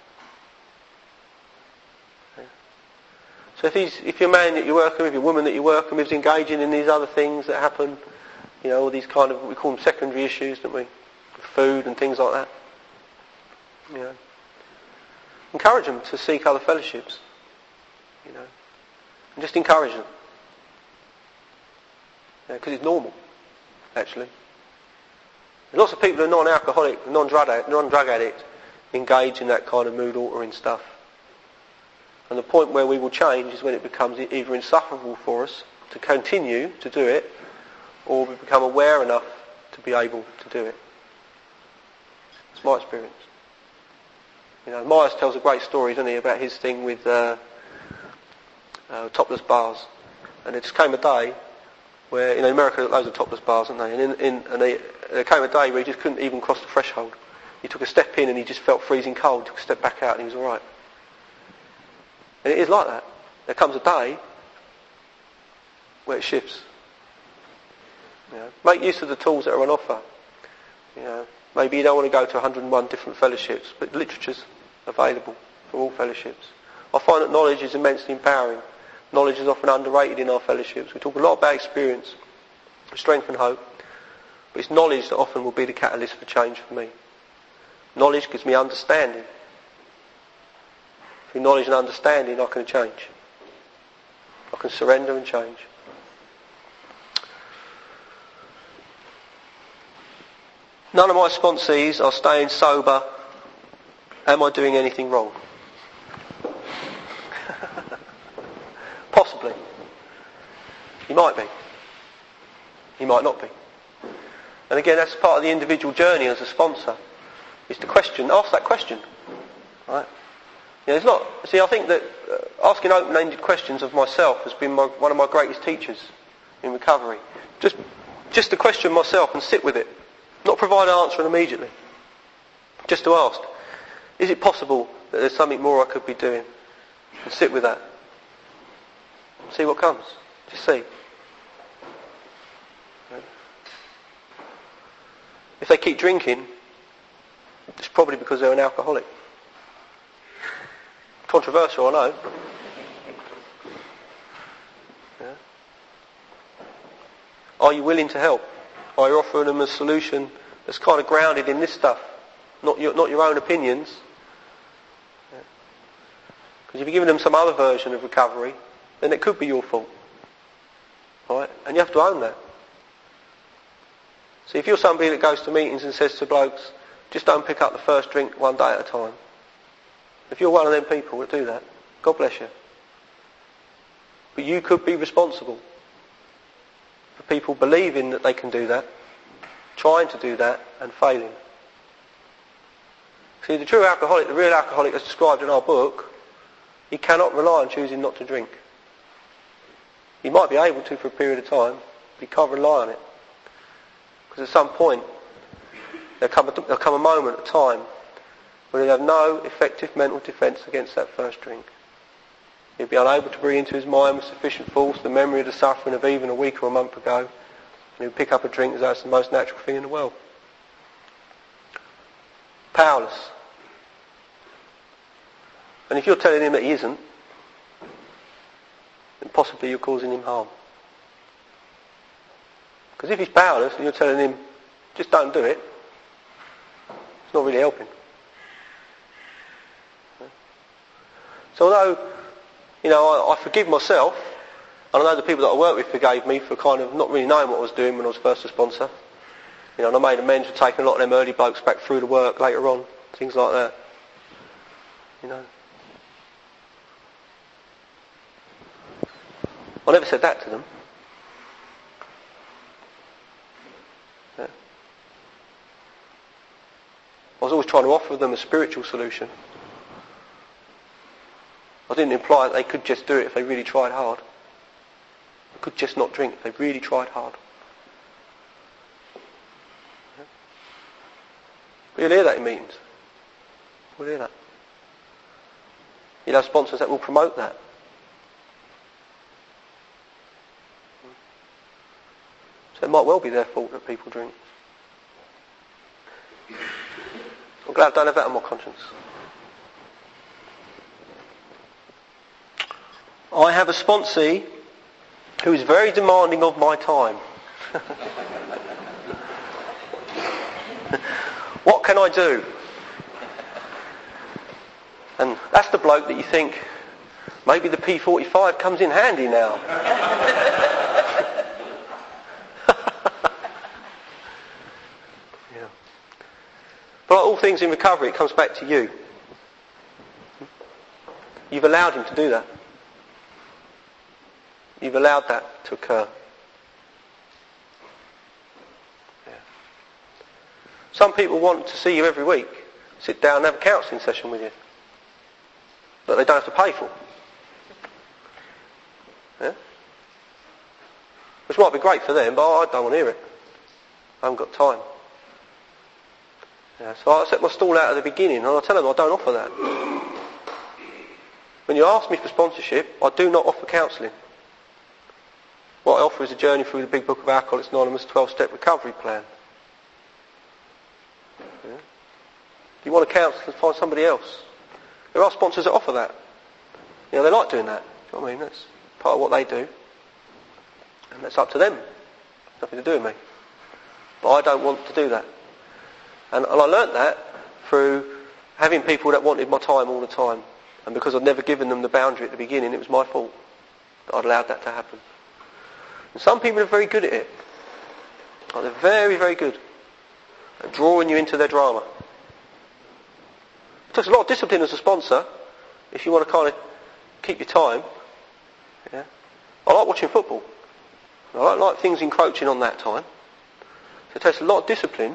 Yeah. So if you're a man that you're working with, you're a woman that you're working with is engaging in these other things that happen, all these kind of, we call them secondary issues, don't we? Food and things like that. Encourage them to seek other fellowships. And just encourage them. Because it's normal, actually. There's lots of people who are non-alcoholic, non-drug addict, engage in that kind of mood altering stuff. And the point where we will change is when it becomes either insufferable for us to continue to do it, or we become aware enough to be able to do it. It's my experience. Myers tells a great story, doesn't he, about his thing with topless bars. And it just came a day where, in America, there are loads of topless bars, aren't they? And there came a day where he just couldn't even cross the threshold. He took a step in and he just felt freezing cold. Took a step back out and he was all right. And it is like that. There comes a day where it shifts. Make use of the tools that are on offer. Maybe you don't want to go to 101 different fellowships, but literature's available for all fellowships. I find that knowledge is immensely empowering. Knowledge is often underrated in our fellowships. We talk a lot about experience, strength and hope, but it's knowledge that often will be the catalyst for change for me. Knowledge gives me understanding. Through knowledge and understanding I can change. I can surrender and change. None of my sponsees are staying sober. Am I doing anything wrong? Possibly. You might be. You might not be. And again, that's part of the individual journey as a sponsor. Is to ask that question. Right? It's not. See, I think that asking open-ended questions of myself has been one of my greatest teachers in recovery. Just to question myself and sit with it. Not provide an answer immediately. Just to ask, is it possible that there's something more I could be doing? And sit with that. See what comes. Just see. If they keep drinking, it's probably because they're an alcoholic. Controversial, I know. Yeah. Are you willing to help? Are you offering them a solution that's kind of grounded in this stuff, not your own opinions? Because if you're giving them some other version of recovery, then it could be your fault. Right? And you have to own that. See, if you're somebody that goes to meetings and says to blokes, just don't pick up the first drink one day at a time. If you're one of them people that do that, God bless you. But you could be responsible for people believing that they can do that, trying to do that, and failing. See, the true alcoholic, the real alcoholic as described in our book, he cannot rely on choosing not to drink. He might be able to for a period of time, but he can't rely on it. Because at some point, there'll come a moment, a time, where he'll have no effective mental defence against that first drink. He'll be unable to bring into his mind with sufficient force the memory of the suffering of even a week or a month ago, and he'll pick up a drink as though it's the most natural thing in the world. Powerless. And if you're telling him that he isn't, then possibly you're causing him harm. Because if he's powerless and you're telling him, just don't do it, it's not really helping. So although, I forgive myself, and I know the people that I work with forgave me for kind of not really knowing what I was doing when I was first a sponsor. And I made amends for taking a lot of them early blokes back through the work later on, things like that. I never said that to them. Yeah. I was always trying to offer them a spiritual solution. I didn't imply that they could just do it if they really tried hard. They could just not drink if they really tried hard. Yeah. But you'll hear that in meetings. You'll hear that. You'll have sponsors that will promote that. So it might well be their fault that people drink. I'm glad I don't have that on my conscience. I have a sponsee who is very demanding of my time. What can I do? And that's the bloke that you think, maybe the P45 comes in handy now. Yeah. But like all things in recovery, it comes back to you. You've allowed him to do that. You've allowed that to occur. Yeah. Some people want to see you every week, sit down and have a counselling session with you that they don't have to pay for. Yeah? Which might be great for them, but I don't want to hear it. I haven't got time. Yeah, so I set my stall out at the beginning and I tell them I don't offer that. When you ask me for sponsorship, I do not offer counselling. What I offer is a journey through the big book of Alcoholics Anonymous 12-step recovery plan. Yeah. If you want a counsellor, find somebody else. There are sponsors that offer that. You know, they like doing that. Do you know what I mean? That's part of what they do. And that's up to them. Nothing to do with me. But I don't want to do that. And I learnt that through having people that wanted my time all the time. And because I'd never given them the boundary at the beginning, it was my fault that I'd allowed that to happen. And some people are very good at it. Like they're very, very good at drawing you into their drama. It takes a lot of discipline as a sponsor if you want to kind of keep your time. Yeah. I like watching football. I don't like things encroaching on that time. So it takes a lot of discipline,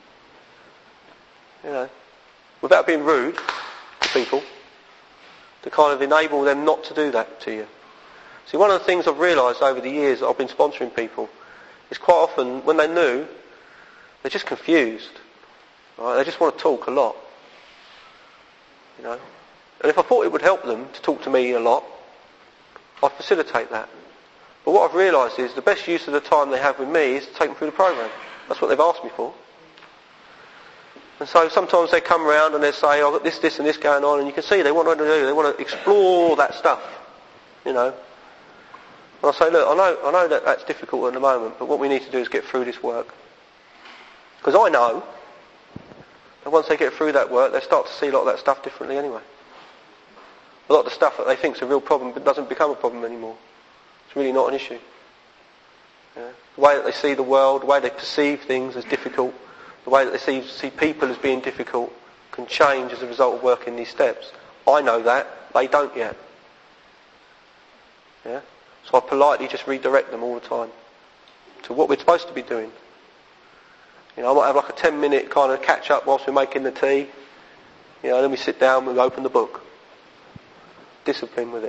you know, without being rude to people, to kind of enable them not to do that to you. See, one of the things I've realised over the years that I've been sponsoring people is quite often when they're new, they're just confused. Right? They just want to talk a lot. You know? And if I thought it would help them to talk to me a lot, I'd facilitate that. But what I've realised is the best use of the time they have with me is to take them through the programme. That's what they've asked me for. And so sometimes they come around and they say, I've got this, this and this going on, and you can see they want to do, they want to explore that stuff. You know. And I say, look, I know that that's difficult at the moment, but what we need to do is get through this work. Because I know that once they get through that work, they start to see a lot of that stuff differently anyway. A lot of the stuff that they think is a real problem but doesn't become a problem anymore. It's really not an issue. Yeah. The way that they see the world, the way they perceive things as difficult, the way that they see people as being difficult can change as a result of working these steps. I know that, they don't yet. Yeah? So I politely just redirect them all the time to what we're supposed to be doing. You know, I might have like a 10-minute kind of catch-up whilst we're making the tea. You know, then we sit down, we open the book. Discipline with it.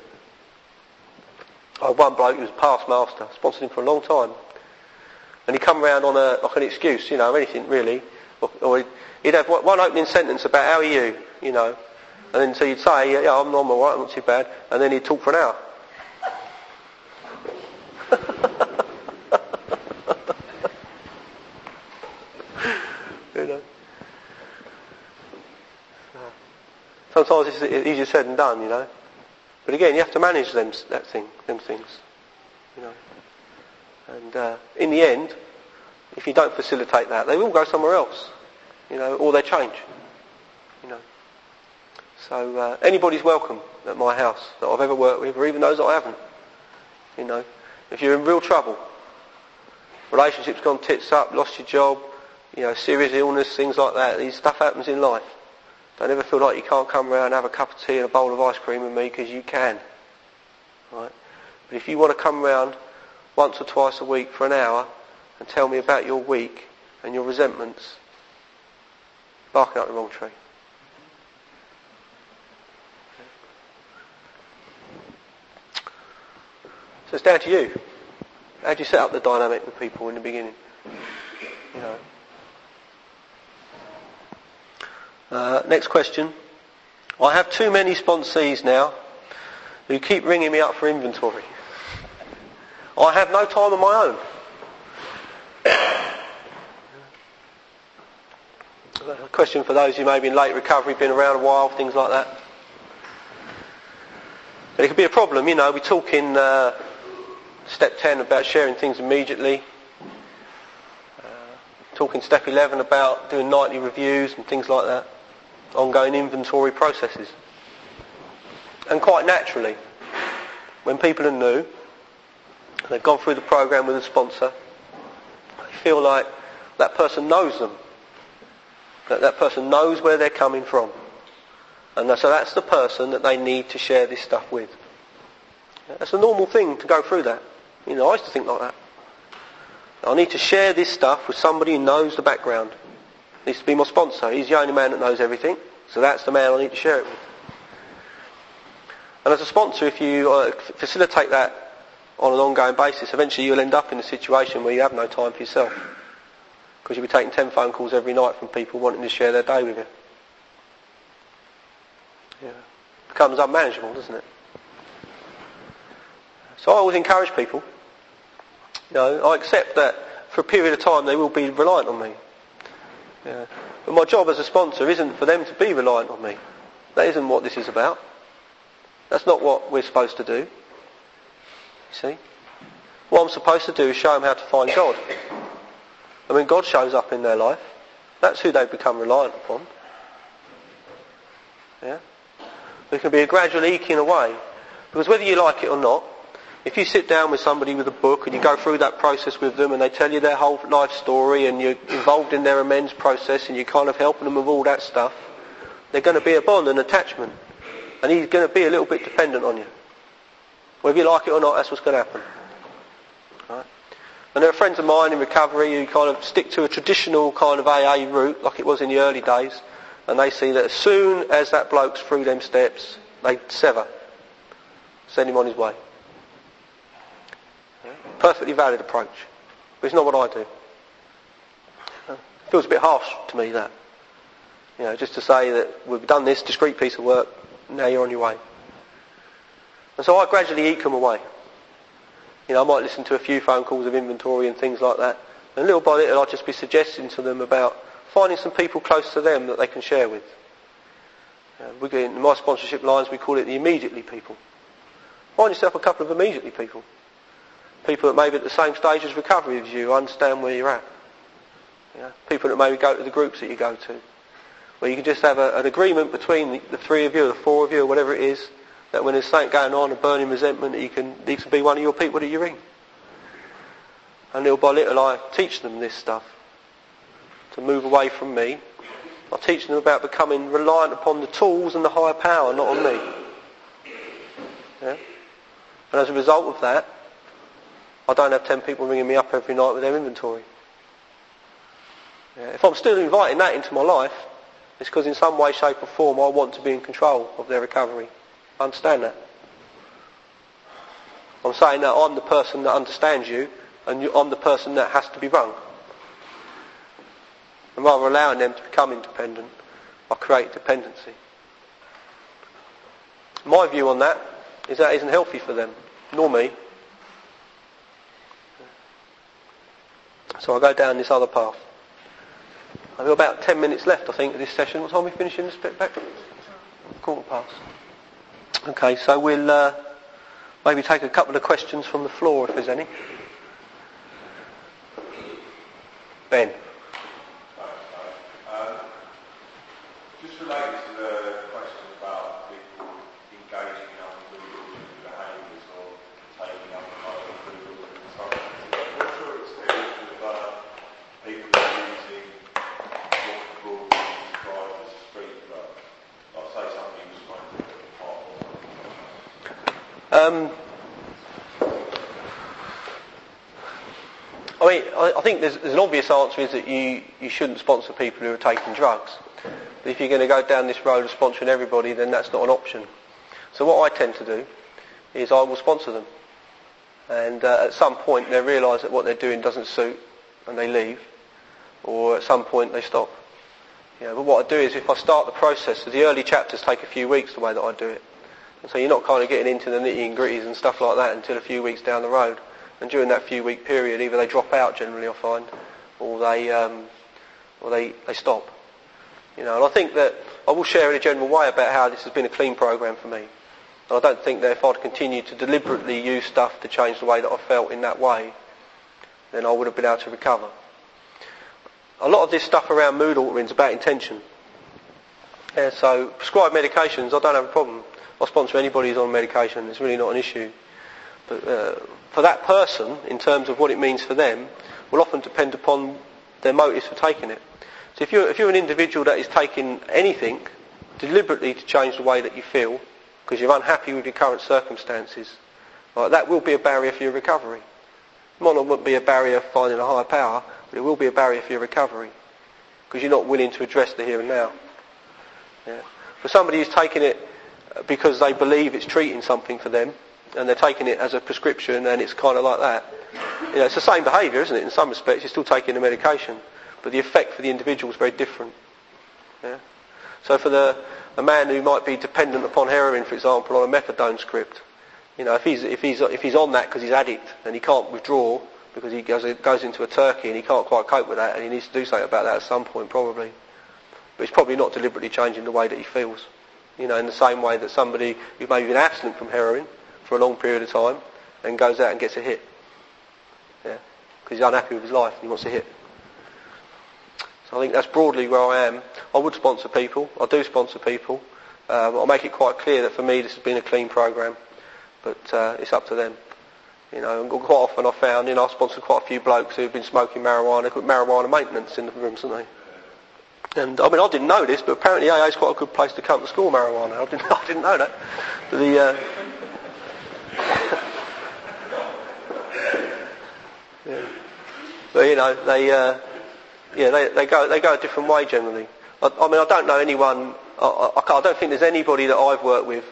I had one bloke who was a past master, sponsored him for a long time. And he'd come around on an excuse, you know, anything really. Or he'd have one opening sentence about how are you, you know. And then so you'd say, yeah, I'm all right, I'm not too bad. And then he'd talk for an hour. You know. Sometimes it's easier said than done, you know. But again, you have to manage them things, you know. And in the end, if you don't facilitate that, they will go somewhere else, you know, or they change, you know. So anybody's welcome at my house that I've ever worked with, or even those that I haven't, you know. If you're in real trouble, relationships gone tits up, lost your job, you know, serious illness, things like that, these stuff happens in life. Don't ever feel like you can't come around and have a cup of tea and a bowl of ice cream with me, because you can. Right? But if you want to come round once or twice a week for an hour and tell me about your week and your resentments, barking up the wrong tree. So it's down to you. How do you set up the dynamic with people in the beginning? You know. Next question. I have too many sponsees now who keep ringing me up for inventory. I have no time of my own. A question for those who may be in late recovery, been around a while, things like that. But it could be a problem, we talk in step 10 about sharing things immediately. Talk in step 11 about doing nightly reviews and things like that. Ongoing inventory processes. And quite naturally, when people are new, they've gone through the program with a sponsor, they feel like that person knows them. That person knows where they're coming from. And so that's the person that they need to share this stuff with. That's a normal thing to go through that. I used to think like that. I need to share this stuff with somebody who knows the background. Needs to be my sponsor. He's the only man that knows everything. So that's the man I need to share it with. And as a sponsor, if you facilitate that on an ongoing basis, eventually you'll end up in a situation where you have no time for yourself. Because you'll be taking 10 phone calls every night from people wanting to share their day with you. Yeah. It becomes unmanageable, doesn't it? So I always encourage people. I accept that for a period of time they will be reliant on me. Yeah. But my job as a sponsor isn't for them to be reliant on me. That isn't what this is about. That's not what we're supposed to do. You see? What I'm supposed to do is show them how to find God. And when God shows up in their life, that's who they become reliant upon. Yeah? There can be a gradual eking away. Because whether you like it or not, if you sit down with somebody with a book and you go through that process with them and they tell you their whole life story and you're involved in their amends process and you're kind of helping them with all that stuff, they're going to be a bond, an attachment. And he's going to be a little bit dependent on you. Whether you like it or not, that's what's going to happen. Right? And there are friends of mine in recovery who kind of stick to a traditional kind of AA route like it was in the early days, and they see that as soon as that bloke's through them steps, they sever. Send him on his way. Perfectly valid approach. But it's not what I do. It feels a bit harsh to me, that. Just to say that we've done this discrete piece of work, now you're on your way. And so I gradually eke them away. I might listen to a few phone calls of inventory and things like that. And little by little I'll just be suggesting to them about finding some people close to them that they can share with. In my sponsorship lines we call it the immediately people. Find yourself a couple of immediately people. People that may be at the same stage as recovery as you, understand where you're at. People that maybe go to the groups that you go to. Where you can just have an agreement between the three of you, or the four of you, or whatever it is, that when there's something going on, a burning resentment, he can be one of your people that you ring. And little by little I teach them this stuff. To move away from me. I teach them about becoming reliant upon the tools and the higher power, not on me. Yeah? And as a result of that, I don't have 10 people ringing me up every night with their inventory. Yeah? If I'm still inviting that into my life, it's because in some way, shape or form I want to be in control of their recovery. I understand that. I'm saying that I'm the person that understands you and I'm the person that has to be rung. And rather allowing them to become independent, I create dependency. My view on that is that isn't healthy for them, nor me. So I go down this other path. I've got about 10 minutes left, I think, of this session. What time are we finishing this bit back? 1:15. Okay, so we'll maybe take a couple of questions from the floor if there's any. Ben. Just related to the question about people engaging in unbelievable behaviours or taking up unbelievable consultancy. What's your experience with people using what people describe as street drugs? Like say somebody was smoking pot. I think there's an obvious answer is that you shouldn't sponsor people who are taking drugs. But if you're going to go down this road of sponsoring everybody, then that's not an option. So what I tend to do is I will sponsor them. And at some point they realise that what they're doing doesn't suit and they leave. Or at some point they stop. But what I do is if I start the process, so the early chapters take a few weeks the way that I do it. And so you're not kind of getting into the nitty and gritties and stuff like that until a few weeks down the road. And during that few week period, either they drop out generally, I find, or they stop. You know, and I think that I will share in a general way about how this has been a clean program for me. And I don't think that if I'd continued to deliberately use stuff to change the way that I felt in that way, then I would have been able to recover. A lot of this stuff around mood altering is about intention. Yeah, so prescribed medications, I don't have a problem. I sponsor anybody who's on medication. It's really not an issue. But for that person, in terms of what it means for them, will often depend upon their motives for taking it. So if you're an individual that is taking anything deliberately to change the way that you feel, because you're unhappy with your current circumstances, right, that will be a barrier for your recovery. It might not be a barrier for finding a higher power, but it will be a barrier for your recovery, because you're not willing to address the here and now. Yeah. For somebody who's taking it because they believe it's treating something for them, and they're taking it as a prescription, and it's kind of like that. You know, it's the same behaviour, isn't it? In some respects, you're still taking the medication, but the effect for the individual is very different. Yeah? So for a man who might be dependent upon heroin, for example, on a methadone script, you know, if he's on that because he's addict and he can't withdraw because he goes into a turkey and he can't quite cope with that, and he needs to do something about that at some point, probably. But he's probably not deliberately changing the way that he feels. You know, in the same way that somebody who's maybe been abstinent from heroin for a long period of time and goes out and gets a hit. Yeah, because he's unhappy with his life and he wants a hit. So I think that's broadly where I am. I would sponsor people. I do sponsor people. I'll make it quite clear that for me this has been a clean program, but it's up to them. You know, and quite often I've found, you know, I've sponsored quite a few blokes who've been smoking marijuana. They've got marijuana maintenance in the rooms, haven't they? And I mean, I didn't know this, but apparently AA is quite a good place to come to school marijuana. I didn't know that. But yeah. But you know, they go a different way generally. I mean, I don't know anyone. I don't think there's anybody that I've worked with.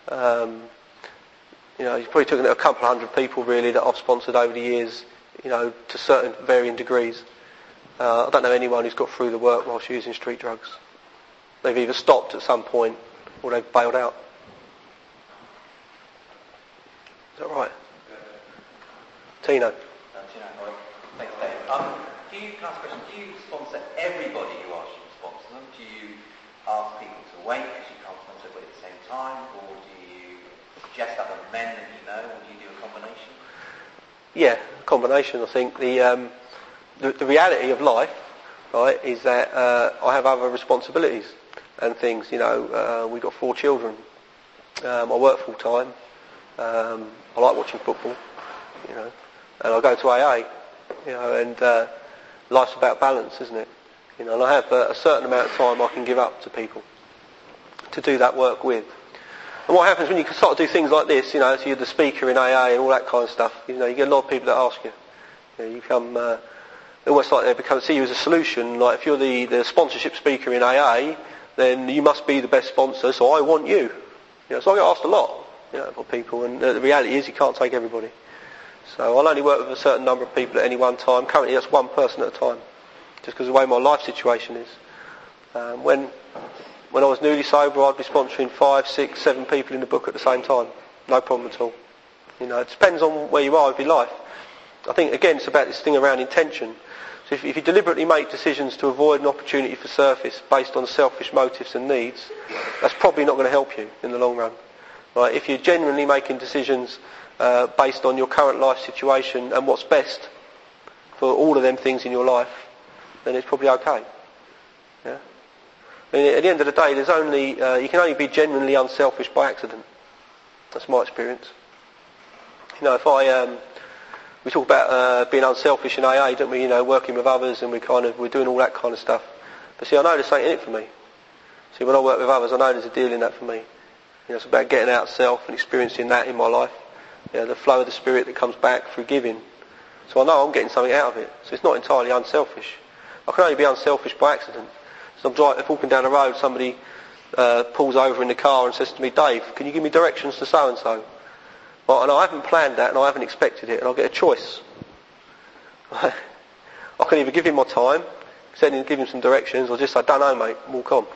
You know, you've probably taken a couple of hundred people really that I've sponsored over the years. You know, to certain varying degrees. I don't know anyone who's got through the work whilst using street drugs. They've either stopped at some point or they've bailed out. Is that right? Tino. Thanks, Dave. Can I ask a question? Do you sponsor everybody who asks you to sponsor them? Do you ask people to wait because you can't sponsor everybody at the same time? Or do you suggest other men that you know? Or do you do a combination? Yeah, a combination. I think the reality of life, right, is that I have other responsibilities and things. You know, we've got 4 children. I work full time. I like watching football, you know, and I go to AA, you know, and life's about balance, isn't it? You know, and I have a certain amount of time I can give up to people to do that work with. And what happens when you start to do things like this, you know, so you're the speaker in AA and all that kind of stuff, you know, you get a lot of people that ask you. You know, you come, almost like they see you as a solution. Like if you're the sponsorship speaker in AA, then you must be the best sponsor, so I want you. You know, so I get asked a lot, you know, by people, and the reality is you can't take everybody. So I'll only work with a certain number of people at any one time. Currently that's one person at a time, just because of the way my life situation is. When I was newly sober, I'd be sponsoring 5, 6, 7 people in the book at the same time. No problem at all. You know, it depends on where you are with your life. I think, again, it's about this thing around intention. So if you deliberately make decisions to avoid an opportunity for surface based on selfish motives and needs, that's probably not going to help you in the long run. Right? If you're genuinely making decisions based on your current life situation and what's best for all of them things in your life, then it's probably okay. Yeah? I mean, at the end of the day, there's only you can only be genuinely unselfish by accident. That's my experience. You know, if we talk about being unselfish in AA, don't we? You know, working with others, and we're doing all that kind of stuff. But see, I know there's something in it for me. See, when I work with others, I know there's a deal in that for me. You know, it's about getting out of self and experiencing that in my life. You know, the flow of the spirit that comes back through giving. So I know I'm getting something out of it. So it's not entirely unselfish. I can only be unselfish by accident. So if walking down the road, somebody pulls over in the car and says to me, "Dave, can you give me directions to so and so?" Well, and I haven't planned that and I haven't expected it, and I'll get a choice. I can either give him my time, give him some directions, or just say, "Don't know, mate, walk on."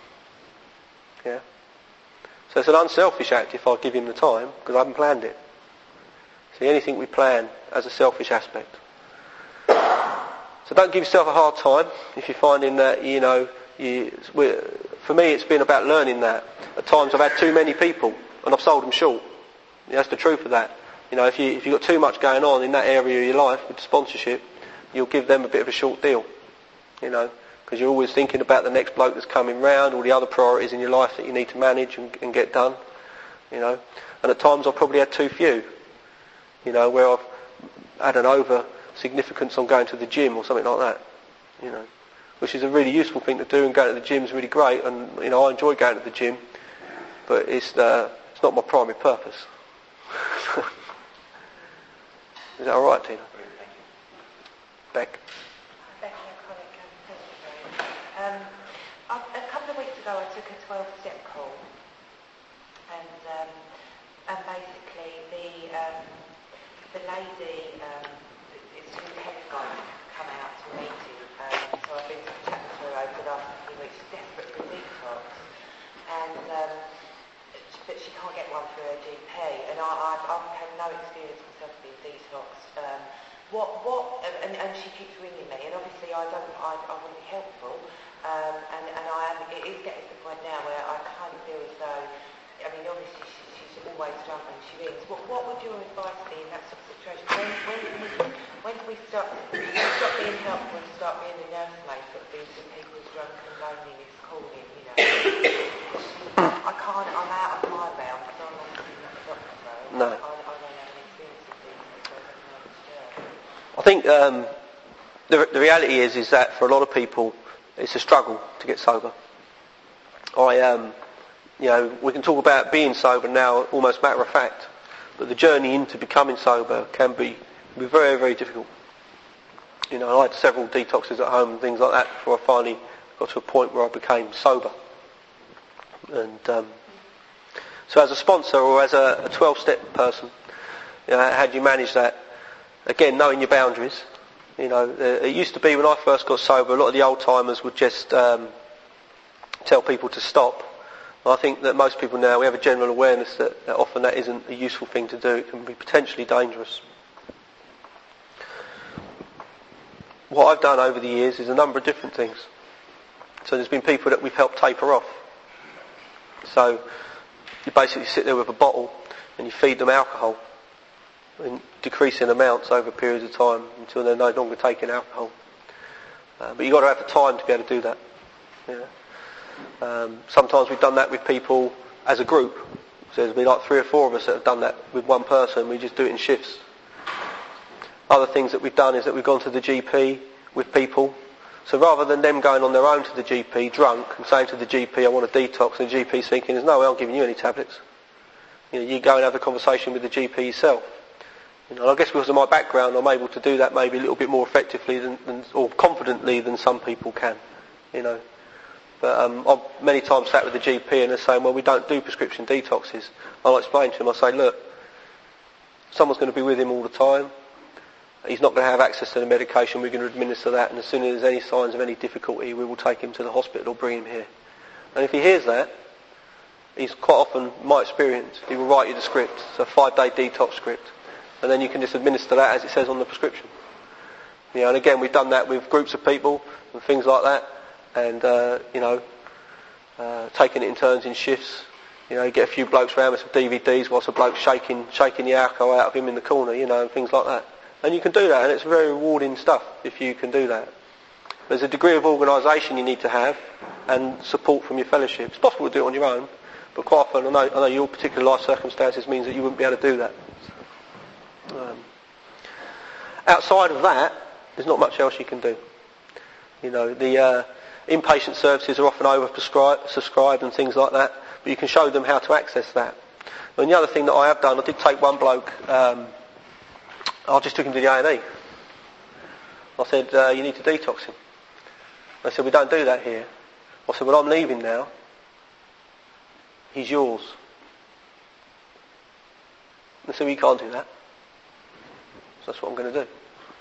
Yeah. So it's an unselfish act if I give him the time, because I haven't planned it. See, anything we plan has a selfish aspect. So don't give yourself a hard time if you're finding that, you know, for me, it's been about learning that. At times I've had too many people and I've sold them short. That's the truth of that. If you've got too much going on in that area of your life with sponsorship, you'll give them a bit of a short deal. Because you're always thinking about the next bloke that's coming round, all the other priorities in your life that you need to manage and get done. And at times I've probably had too few. Where I've had an over significance on going to the gym or something like that. Which is a really useful thing to do, and going to the gym is really great, and I enjoy going to the gym, but it's not my primary purpose. Is that all right, Tina? Beck. Becky, a colleague, thank you. A couple of weeks ago I took a 12-step call, and basically the lady is through Pentagon come out to a meeting, so I've been chatting to her over the last few weeks. She's desperate for a detox, but she can't get one through her GP, and I've had no experience myself being detoxed. And she keeps ringing me, and obviously I want to be helpful, it is getting to the point now where I kind of feel as though, obviously she's always struggling, she rings. What would your advice be in that sort of situation? When do we stop being helpful and start being the nursemaid for people's drunken loneliness calling, I can't, I'm out of my realm, because I'm obviously not a doctor, so No. I don't have any experience of these, so I don't know what to do. I think the reality is that for a lot of people it's a struggle to get sober. We can talk about being sober now almost matter of fact, but the journey into becoming sober can be very, very difficult. I had several detoxes at home and things like that before I finally got to a point where I became sober. And so as a sponsor or as a 12-step person, how do you manage that? Again, knowing your boundaries. It used to be when I first got sober, a lot of the old-timers would just tell people to stop. I think that most people now, we have a general awareness that often that isn't a useful thing to do. It can be potentially dangerous. What I've done over the years is a number of different things. So there's been people that we've helped taper off. So you basically sit there with a bottle and you feed them alcohol in decreasing amounts over periods of time until they're no longer taking alcohol. But you've got to have the time to be able to do that. Sometimes we've done that with people as a group. So there's been like 3 or 4 of us that have done that with one person. We just do it in shifts. Other things that we've done is that we've gone to the GP with people. So rather than them going on their own to the GP drunk and saying to the GP, I want a detox, and the GP's thinking, there's no way I'm giving you any tablets. You go and have a conversation with the GP yourself. I guess because of my background, I'm able to do that maybe a little bit more effectively or confidently than some people can. But I've many times sat with the GP and they're saying, well, we don't do prescription detoxes. I'll explain to him, I'll say, look, someone's going to be with him all the time. He's not going to have access to the medication. We're going to administer that, and as soon as there's any signs of any difficulty, we will take him to the hospital or bring him here. And if he hears that, he's quite often, my experience, he will write you the script. It's a 5-day detox script. And then you can just administer that as it says on the prescription. And again, we've done that with groups of people and things like that. And, taking it in turns in shifts. You get a few blokes around with some DVDs whilst a bloke's shaking the alcohol out of him in the corner, and things like that. And you can do that, and it's very rewarding stuff if you can do that. There's a degree of organisation you need to have and support from your fellowship. It's possible to do it on your own, but quite often, I know your particular life circumstances means that you wouldn't be able to do that. Outside of that, there's not much else you can do. The inpatient services are often oversubscribed and things like that, but you can show them how to access that. And the other thing that I have done, I did take one bloke, I just took him to the A&E. I said, you need to detox him. They said, we don't do that here. I said, well, I'm leaving now. He's yours. They said, well, you can't do that. So that's what I'm going to do.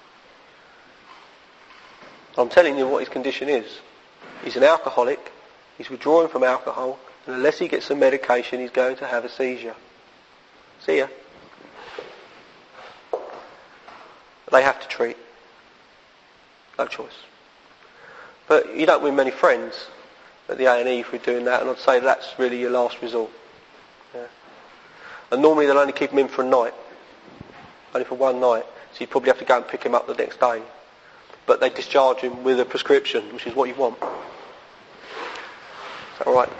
I'm telling you what his condition is. He's an alcoholic. He's withdrawing from alcohol. And unless he gets some medication, he's going to have a seizure. See ya. They have to treat. No choice. But you don't win many friends at the A&E if we're doing that, and I'd say that's really your last resort. Yeah. And normally they'll only keep him in for a night, only for one night, so you probably have to go and pick him up the next day. But they discharge him with a prescription, which is what you want. Is that all right?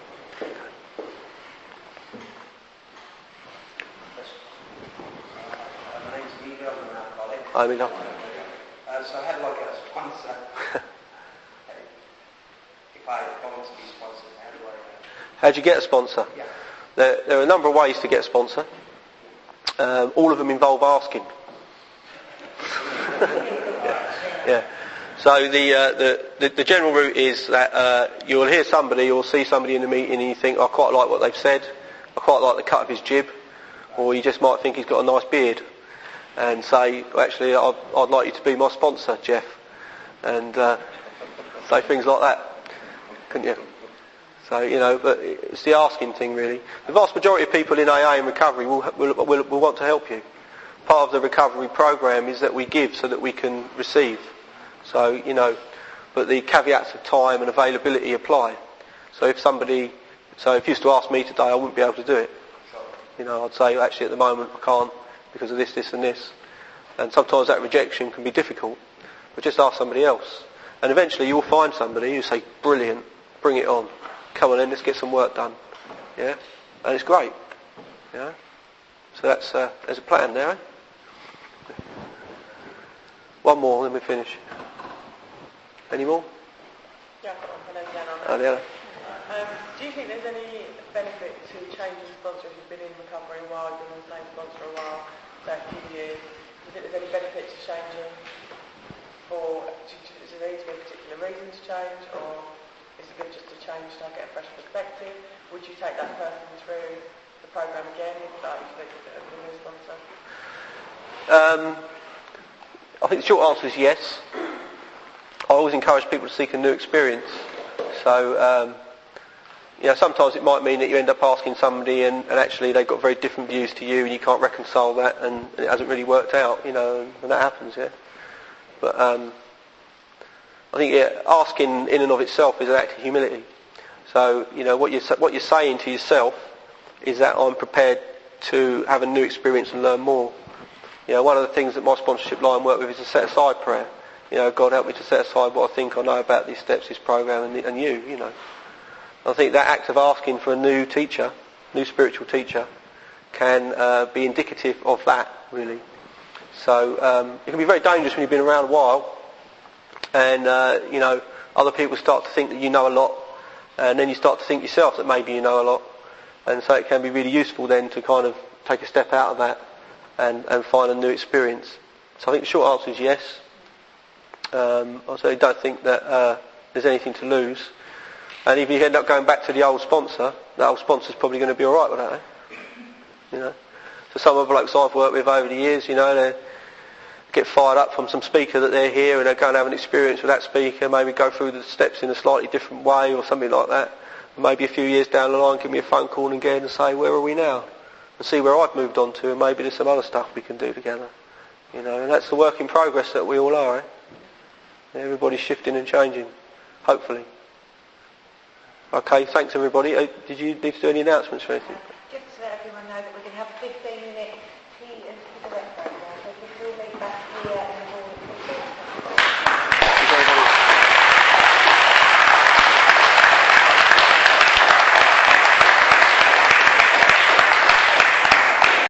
My name's Emilio, I'm an alcoholic. I mean, So I had like a sponsor. If I want to be sponsored, how do I... how do you get a sponsor? Yeah. There are a number of ways to get a sponsor. All of them involve asking. Yeah. So the general route is that you'll hear somebody or see somebody in the meeting and you think, I quite like what they've said, I quite like the cut of his jib, or you just might think he's got a nice beard, and say, well, actually, I'd like you to be my sponsor, Jeff, and say things like that, couldn't you? So, but it's the asking thing, really. The vast majority of people in AA and recovery will want to help you. Part of the recovery program is that we give so that we can receive. So, but the caveats of time and availability apply. So if you used to ask me today, I wouldn't be able to do it. I'd say, actually, at the moment, I can't because of this, this and this. And sometimes that rejection can be difficult. But just ask somebody else. And eventually you'll find somebody who say, brilliant, bring it on. Come on then, let's get some work done. Yeah? And it's great. Yeah? So there's a plan there, eh? One more, then we finish. Any more? Yeah, I've got one. Hello, Diana. Oh, Diana. Do you think there's any benefit to changing sponsor if you've been in recovery a while, you've been on the same sponsor a while, say a few years? Do you think there's any benefit to changing? Or is there need to be a particular reason to change? Or is it good just to change to get a fresh perspective? Would you take that person through the programme again if you think of a new sponsor? I think the short answer is yes. I always encourage people to seek a new experience. So, sometimes it might mean that you end up asking somebody and actually they've got very different views to you and you can't reconcile that and it hasn't really worked out, and that happens, yeah. But I think asking in and of itself is an act of humility. So, what you're saying to yourself is that I'm prepared to have a new experience and learn more. One of the things that my sponsorship line work with is a set-aside prayer. God help me to set aside what I think I know about these steps, this program, and you. I think that act of asking for a new teacher, new spiritual teacher, can be indicative of that, really. So it can be very dangerous when you've been around a while, and other people start to think that you know a lot, and then you start to think yourself that maybe you know a lot, and so it can be really useful then to kind of take a step out of that and find a new experience. So I think the short answer is yes. I certainly don't think that there's anything to lose. And if you end up going back to the old sponsor, the old sponsor's probably going to be alright with that, eh? So some of the blokes I've worked with over the years, they get fired up from some speaker that they're here and they go and have an experience with that speaker, maybe go through the steps in a slightly different way or something like that. And maybe a few years down the line give me a phone call again and say, where are we now? And see where I've moved on to, and maybe there's some other stuff we can do together. And that's the work in progress that we all are, eh? Everybody's shifting and changing, hopefully. Okay, thanks everybody. Did you need to do any announcements or anything? Just to let everyone know that we're going to have a 15